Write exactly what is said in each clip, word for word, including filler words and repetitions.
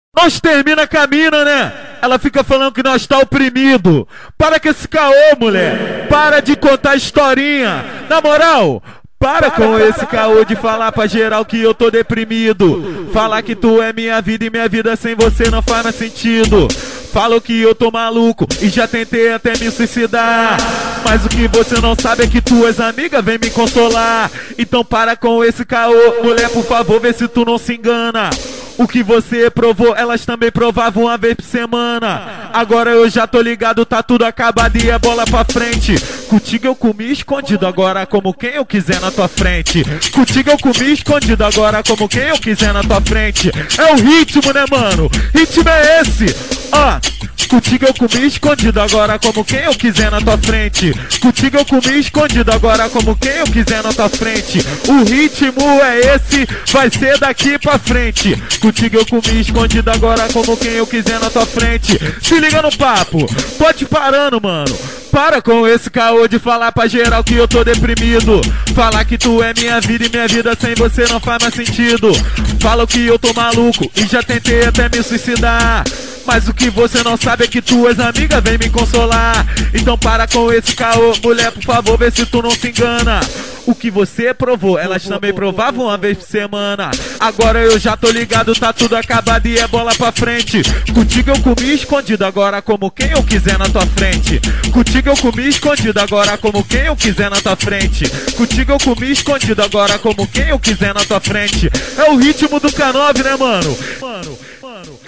Nós termina com a mina, né? Ela fica falando que nós tá oprimido. Para com esse caô, mulher. Para de contar historinha. Na moral, para com esse caô de falar pra geral que eu tô deprimido. Falar que tu é minha vida e minha vida sem você não faz mais sentido. Falam que eu tô maluco e já tentei até me suicidar. Mas o que você não sabe é que tuas amigas vêm me consolar. Então para com esse caô, mulher, por favor, vê se tu não se engana. O que você provou, elas também provavam uma vez por semana. Agora eu já tô ligado, tá tudo acabado e é bola pra frente. Contigo eu comi escondido, agora como quem eu quiser na tua frente. Contigo eu comi escondido, agora como quem eu quiser na tua frente. É o ritmo, né, mano? Ritmo é esse, ó. Contigo eu comi escondido, agora como quem eu quiser na tua frente. Contigo eu comi escondido, agora como quem eu quiser na tua frente. O ritmo é esse, vai ser daqui pra frente. Contigo eu comi escondido, agora como quem eu quiser na tua frente. Se liga no papo, pode parando, mano. Para com esse caô de falar pra geral que eu tô deprimido. Falar que tu é minha vida e minha vida sem você não faz mais sentido. Falam que eu tô maluco e já tentei até me suicidar. Mas o que você não sabe é que tuas amigas vêm me consolar. Então para com esse caô, mulher, por favor, vê se tu não se engana. O que você provou, elas também provavam uma vez por semana. Agora eu já tô ligado, tá tudo acabado e é bola pra frente. Contigo eu comi escondido, agora como quem eu quiser na tua frente. Contigo eu comi escondido, agora como quem eu quiser na tua frente. Contigo eu comi escondido, agora como quem eu quiser na tua frente. É o ritmo do K nove, né, mano? Mano, mano.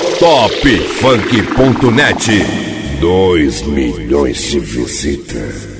top funk ponto net, dois milhões de visitas.